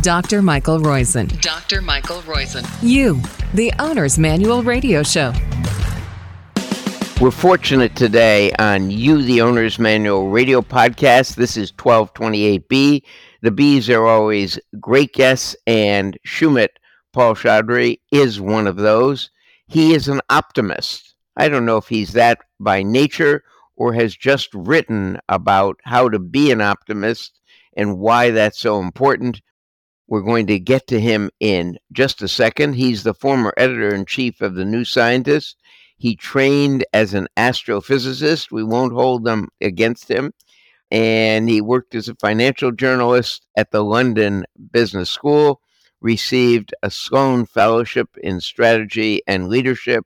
Dr. Michael Roizen. Dr. Michael Roizen. You, the Owner's Manual Radio Show. We're fortunate today on You, the Owner's Manual Radio Podcast. This is 1228B. The Bs are always great guests, and Shumit Paul Chaudhry is one of those. He is an optimist. I don't know if he's that by nature or has just written about how to be an optimist and why that's so important. We're going to get to him in just a second. He's the former editor-in-chief of The New Scientist. He trained as an astrophysicist. We won't hold them against him. And he worked as a financial journalist at the London Business School, received a Sloan Fellowship in Strategy and Leadership,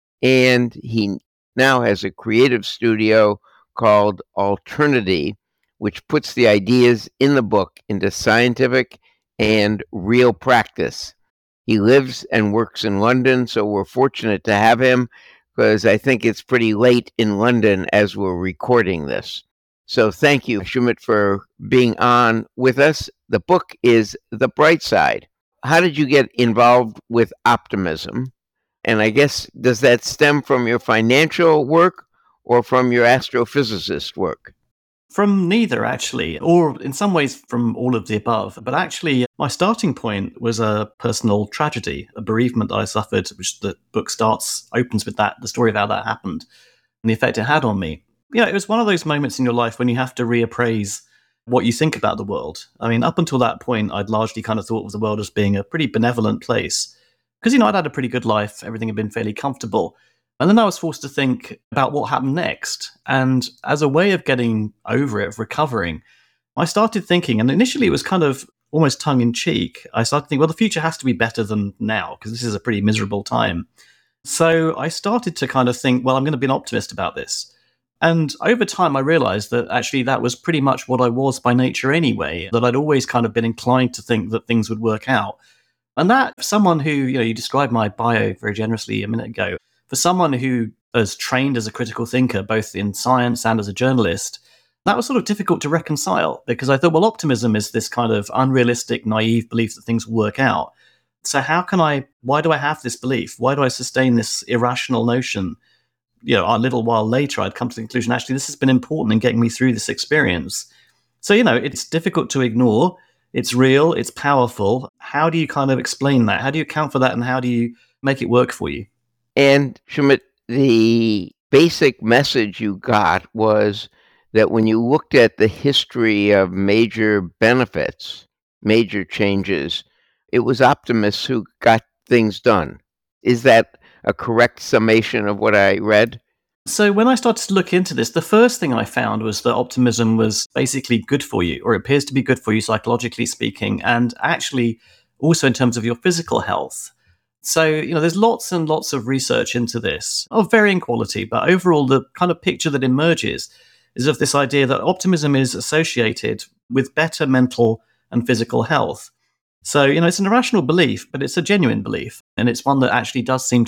and he now has a creative studio called Alternity, which puts the ideas in the book into scientific and real practice. He lives and works in London, so we're fortunate to have him because I think it's pretty late in London as we're recording this. So thank you, Shumit, for being on with us. The book is The Bright Side. How did you get involved with optimism? And I guess, does that stem from your financial work or from your astrophysicist work? From neither, actually, or in some ways from all of the above. But actually, my starting point was a personal tragedy, a bereavement that I suffered, which the book opens with that, the story of how that happened and the effect it had on me. You know, it was one of those moments in your life when you have to reappraise what you think about the world. I mean, up until that point, I'd largely kind of thought of the world as being a pretty benevolent place. Because, you know, I'd had a pretty good life, everything had been fairly comfortable. And then I was forced to think about what happened next. And as a way of getting over it, of recovering, I started thinking, and initially it was kind of almost tongue-in-cheek, I started to think, well, the future has to be better than now, because this is a pretty miserable time. So I started to kind of think, well, I'm going to be an optimist about this. And over time, I realized that actually that was pretty much what I was by nature anyway, that I'd always kind of been inclined to think that things would work out. And that, someone who, you know, you described my bio very generously a minute ago, for someone who is trained as a critical thinker, both in science and as a journalist, that was sort of difficult to reconcile because I thought, well, optimism is this kind of unrealistic, naive belief that things will work out. So why do I have this belief? Why do I sustain this irrational notion? You know, a little while later, I'd come to the conclusion, actually, this has been important in getting me through this experience. So, you know, it's difficult to ignore. It's real. It's powerful. How do you kind of explain that? How do you account for that? And how do you make it work for you? And Shumit, the basic message you got was that when you looked at the history of major benefits, major changes, it was optimists who got things done. Is that a correct summation of what I read? So when I started to look into this, the first thing I found was that optimism was basically good for you, or it appears to be good for you psychologically speaking, and actually also in terms of your physical health. So, you know, there's lots and lots of research into this of varying quality, but overall the kind of picture that emerges is of this idea that optimism is associated with better mental and physical health. So, you know, it's an irrational belief, but it's a genuine belief. And it's one that actually does seem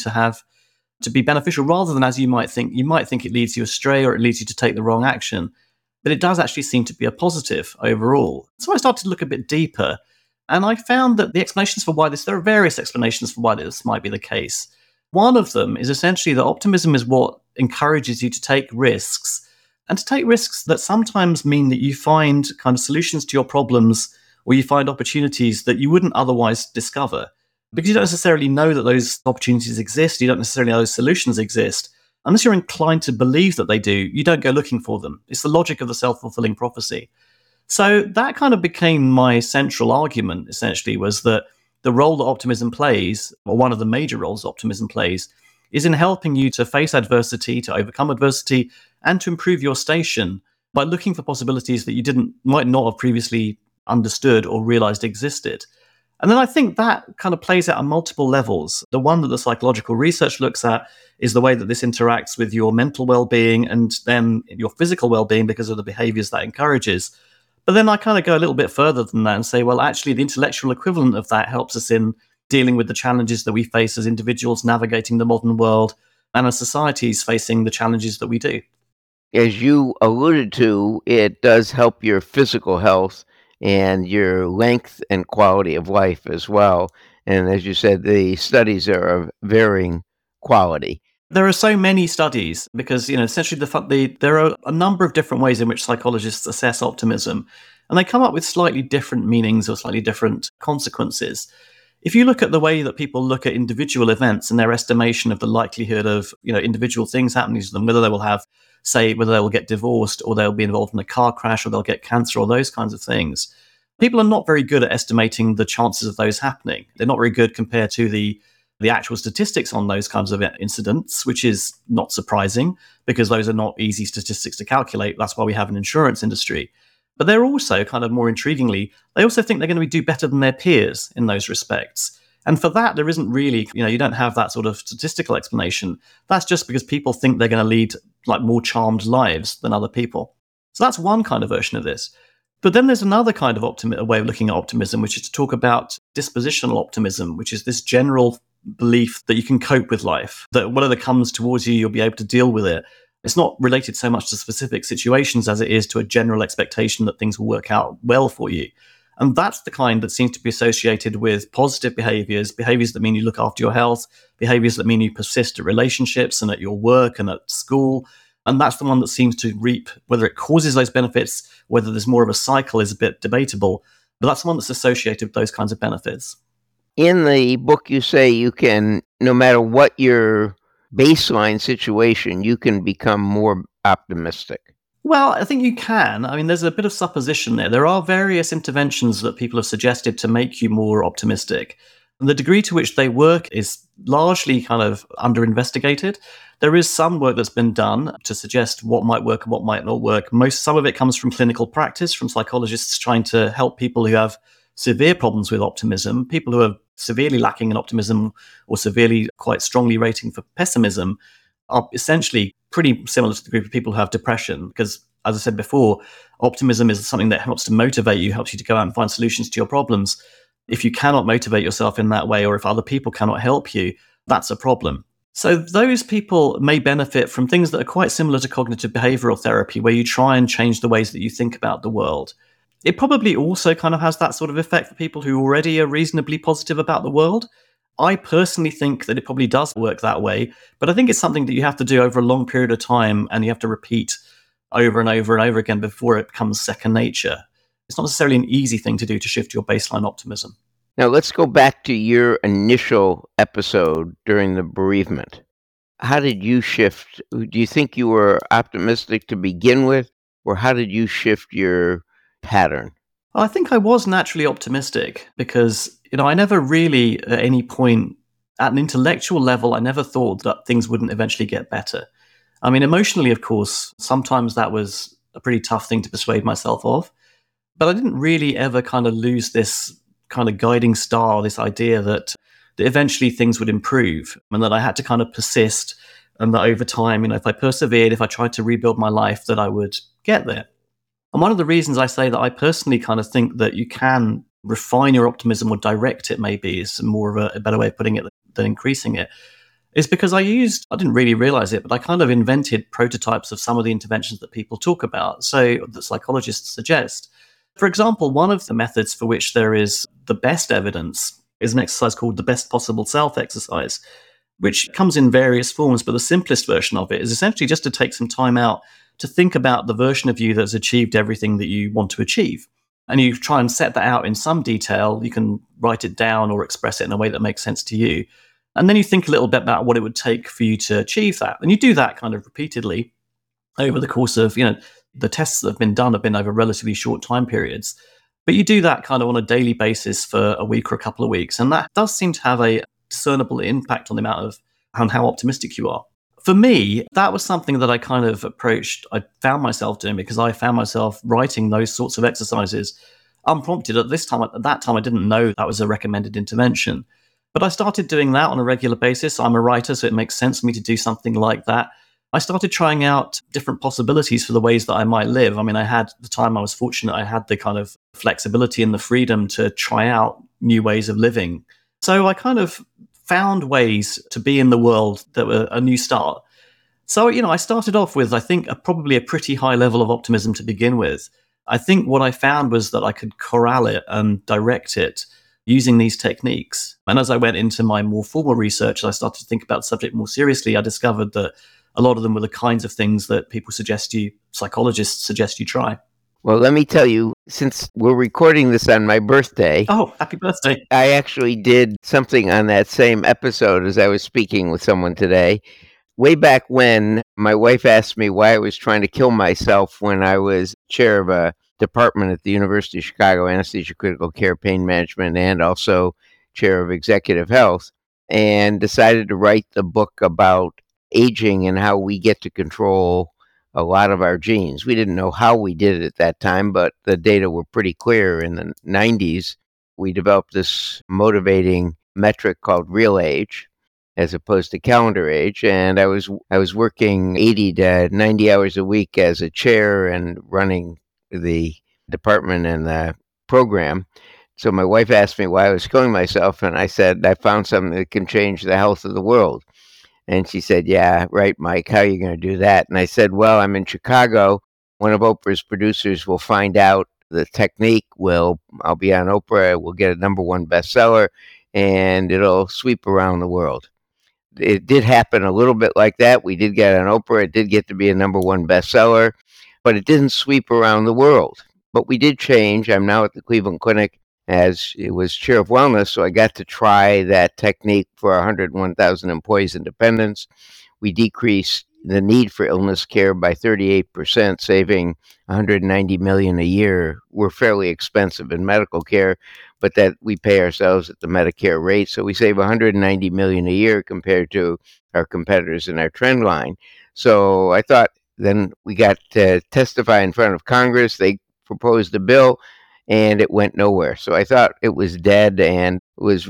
to be beneficial rather than, as you might think it leads you astray or it leads you to take the wrong action. But it does actually seem to be a positive overall. So I started to look a bit deeper. And I found that there are various explanations for why this might be the case. One of them is essentially that optimism is what encourages you to take risks, and to take risks that sometimes mean that you find kind of solutions to your problems, or you find opportunities that you wouldn't otherwise discover. Because you don't necessarily know that those opportunities exist, you don't necessarily know those solutions exist. Unless you're inclined to believe that they do, you don't go looking for them. It's the logic of the self-fulfilling prophecy. So that kind of became my central argument, essentially, was that the role that optimism plays, or one of the major roles optimism plays, is in helping you to face adversity, to overcome adversity, and to improve your station by looking for possibilities that you might not have previously understood or realized existed. And then I think that kind of plays out on multiple levels. The one that the psychological research looks at is the way that this interacts with your mental well-being and then your physical well-being because of the behaviors that encourages. But then I kind of go a little bit further than that and say, well, actually, the intellectual equivalent of that helps us in dealing with the challenges that we face as individuals navigating the modern world and as societies facing the challenges that we do. As you alluded to, it does help your physical health and your length and quality of life as well. And as you said, the studies are of varying quality. There are so many studies because, essentially there are a number of different ways in which psychologists assess optimism, and they come up with slightly different meanings or slightly different consequences. If you look at the way that people look at individual events and their estimation of the likelihood of, individual things happening to them, whether they will get divorced or they'll be involved in a car crash or they'll get cancer or those kinds of things, people are not very good at estimating the chances of those happening. They're not very good compared to the actual statistics on those kinds of incidents, which is not surprising because those are not easy statistics to calculate. That's why we have an insurance industry. But they're also, kind of more intriguingly, they also think they're going to do better than their peers in those respects. And for that, there isn't really, you don't have that sort of statistical explanation. That's just because people think they're going to lead like more charmed lives than other people. So that's one kind of version of this. But then there's another kind of way of looking at optimism, which is to talk about dispositional optimism, which is this general belief that you can cope with life, that whatever comes towards you, you'll be able to deal with it. It's not related so much to specific situations as it is to a general expectation that things will work out well for you. And that's the kind that seems to be associated with positive behaviors that mean you look after your health, behaviors that mean you persist at relationships and at your work and at school. And that's the one that seems to reap, whether it causes those benefits, whether there's more of a cycle is a bit debatable, but that's the one that's associated with those kinds of benefits. In the book, you say you can, no matter what your baseline situation, you can become more optimistic. Well, I think you can. I mean, there's a bit of supposition there. There are various interventions that people have suggested to make you more optimistic. And the degree to which they work is largely kind of under-investigated. There is some work that's been done to suggest what might work and what might not work. Some of it comes from clinical practice, from psychologists trying to help people who have severe problems with optimism, people who are severely lacking in optimism or severely quite strongly rating for pessimism are essentially pretty similar to the group of people who have depression. Because, as I said before, optimism is something that helps to motivate you, helps you to go out and find solutions to your problems. If you cannot motivate yourself in that way, or if other people cannot help you, that's a problem. So those people may benefit from things that are quite similar to cognitive behavioral therapy, where you try and change the ways that you think about the world. It probably also kind of has that sort of effect for people who already are reasonably positive about the world. I personally think that it probably does work that way, but I think it's something that you have to do over a long period of time and you have to repeat over and over and over again before it becomes second nature. It's not necessarily an easy thing to do to shift your baseline optimism. Now, let's go back to your initial episode during the bereavement. How did you shift? Do you think you were optimistic to begin with, or how did you shift your pattern? I think I was naturally optimistic because, I never really at any point at an intellectual level, I never thought that things wouldn't eventually get better. I mean, emotionally, of course, sometimes that was a pretty tough thing to persuade myself of, but I didn't really ever kind of lose this kind of guiding star, this idea that eventually things would improve and that I had to kind of persist and that over time, if I persevered, if I tried to rebuild my life, that I would get there. And one of the reasons I say that I personally kind of think that you can refine your optimism or direct it, maybe is more of a better way of putting it than increasing it, is because I didn't really realize it, but I kind of invented prototypes of some of the interventions that people talk about, so that psychologists suggest. For example, one of the methods for which there is the best evidence is an exercise called the best possible self exercise, which comes in various forms, but the simplest version of it is essentially just to take some time out to think about the version of you that's achieved everything that you want to achieve. And you try and set that out in some detail. You can write it down or express it in a way that makes sense to you. And then you think a little bit about what it would take for you to achieve that. And you do that kind of repeatedly over the course of, the tests that have been done have been over relatively short time periods. But you do that kind of on a daily basis for a week or a couple of weeks. And that does seem to have a discernible impact on how optimistic you are. For me, that was something that I kind of I found myself doing because I found myself writing those sorts of exercises unprompted. At that time, I didn't know that was a recommended intervention. But I started doing that on a regular basis. I'm a writer, so it makes sense for me to do something like that. I started trying out different possibilities for the ways that I might live. I mean, I was fortunate, I had the kind of flexibility and the freedom to try out new ways of living. So I kind of found ways to be in the world that were a new start. So, I started off with, I think, probably a pretty high level of optimism to begin with. I think what I found was that I could corral it and direct it using these techniques. And as I went into my more formal research, I started to think about the subject more seriously. I discovered that a lot of them were the kinds of things that psychologists suggest you try. Well, let me tell you, since we're recording this on my birthday. Oh, happy birthday. I actually did something on that same episode as I was speaking with someone today. Way back when, my wife asked me why I was trying to kill myself when I was chair of a department at the University of Chicago, anesthesia, critical care, pain management, and also chair of executive health, and decided to write the book about aging and how we get to control a lot of our genes. We didn't know how we did it at that time, but the data were pretty clear. In the 90s, we developed this motivating metric called real age, as opposed to calendar age. And I was working 80 to 90 hours a week as a chair and running the department and the program. So my wife asked me why I was killing myself, and I said, I found something that can change the health of the world. And she said, yeah, right, Mike, how are you going to do that? And I said, well, I'm in Chicago. One of Oprah's producers will find out the technique. I'll be on Oprah. We'll get a #1 bestseller, and it'll sweep around the world. It did happen a little bit like that. We did get on Oprah. It did get to be a #1 bestseller, but it didn't sweep around the world. But we did change. I'm now at the Cleveland Clinic as it was chair of wellness, so I got to try that technique for 101,000 employees and dependents. We decreased the need for illness care by 38%, saving $190 million a year. We're fairly expensive in medical care, but that we pay ourselves at the Medicare rate, so we save $190 million a year compared to our competitors in our trend line. So I thought, then we got to testify in front of Congress. They proposed a bill, and it went nowhere. So I thought it was dead, and it was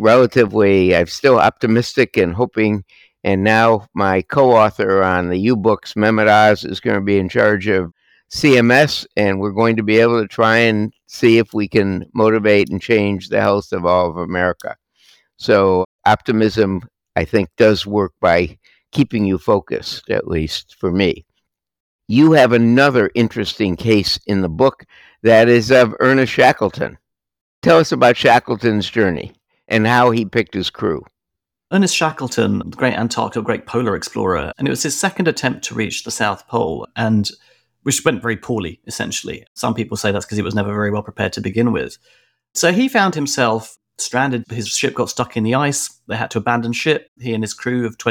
I'm still optimistic and hoping. And now my co-author on the U-Books, Mehmet Oz, is going to be in charge of CMS, and we're going to be able to try and see if we can motivate and change the health of all of America. So optimism, I think, does work by keeping you focused, at least for me. You have another interesting case in the book that is of Ernest Shackleton. Tell us about Shackleton's journey and how he picked his crew. Ernest Shackleton, the great Antarctic, great polar explorer, and it was his second attempt to reach the South Pole, and which went very poorly, essentially. Some people say that's because he was never very well prepared to begin with. So he found himself stranded. His ship got stuck in the ice. They had to abandon ship. He and his crew of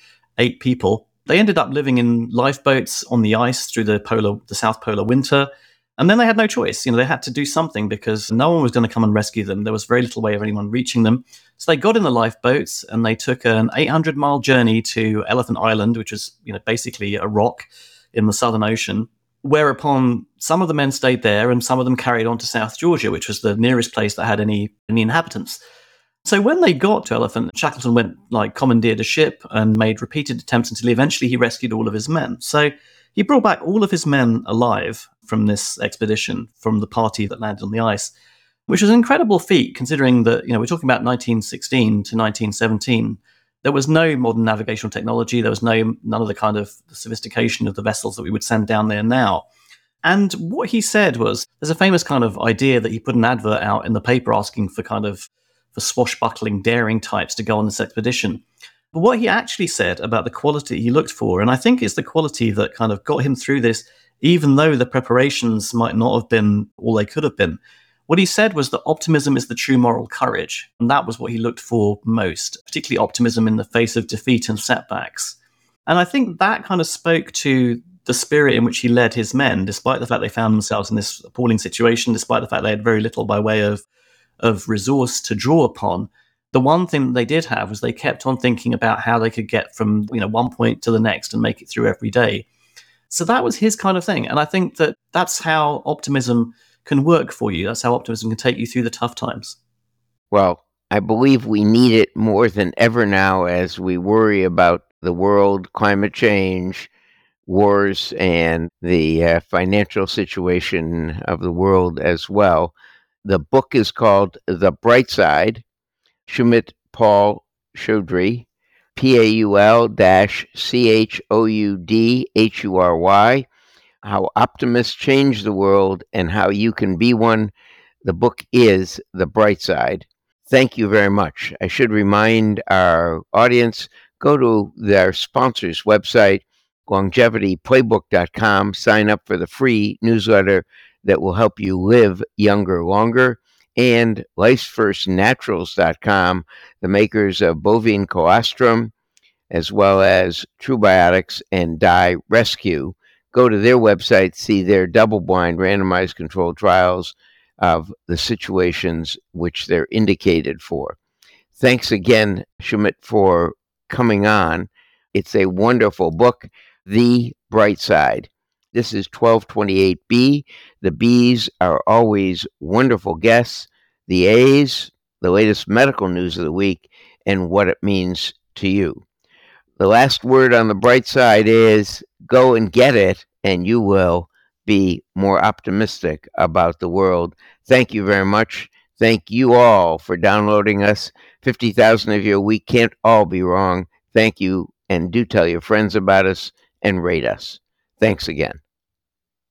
28 people. They ended up living in lifeboats on the ice through the South Polar winter. And then they had no choice. They had to do something because no one was going to come and rescue them. There was very little way of anyone reaching them. So they got in the lifeboats and they took an 800-mile journey to Elephant Island, which is basically a rock in the Southern Ocean. Whereupon some of the men stayed there and some of them carried on to South Georgia, which was the nearest place that had any inhabitants. So when they got to Elephant, Shackleton commandeered a ship and made repeated attempts until eventually he rescued all of his men. So he brought back all of his men alive from this expedition, from the party that landed on the ice, which was an incredible feat considering that, we're talking about 1916 to 1917. There was no modern navigational technology. There was none of the kind of sophistication of the vessels that we would send down there now. And what he said was, there's a famous kind of idea that he put an advert out in the paper asking for swashbuckling, daring types to go on this expedition. But what he actually said about the quality he looked for, and I think it's the quality that kind of got him through this, even though the preparations might not have been all they could have been. What he said was that optimism is the true moral courage. And that was what he looked for most, particularly optimism in the face of defeat and setbacks. And I think that kind of spoke to the spirit in which he led his men, despite the fact they found themselves in this appalling situation, despite the fact they had very little by way of resource to draw upon. The one thing that they did have was they kept on thinking about how they could get from one point to the next and make it through every day. So that was his kind of thing. And I think that that's how optimism can work for you. That's how optimism can take you through the tough times. Well, I believe we need it more than ever now as we worry about the world, climate change, wars, and the financial situation of the world as well. The book is called The Bright Side, Sumit Paul Chaudhry, Paul-Chaudhury. How Optimists Change the World and How You Can Be One. The book is The Bright Side. Thank you very much. I should remind our audience, go to their sponsor's website, longevityplaybook.com, sign up for the free newsletter that will help you live younger longer, and lifefirstnaturals.com, the makers of bovine colostrum, as well as TrueBiotics and Dye Rescue. Go to their website, see their double-blind randomized controlled trials of the situations which they're indicated for. Thanks again, Sumit, for coming on. It's a wonderful book, The Bright Side. This is 1228B. The Bs are always wonderful guests. The As, the latest medical news of the week, and what it means to you. The last word on the bright side is go and get it, and you will be more optimistic about the world. Thank you very much. Thank you all for downloading us. 50,000 of you a week can't all be wrong. Thank you, and do tell your friends about us and rate us. Thanks again.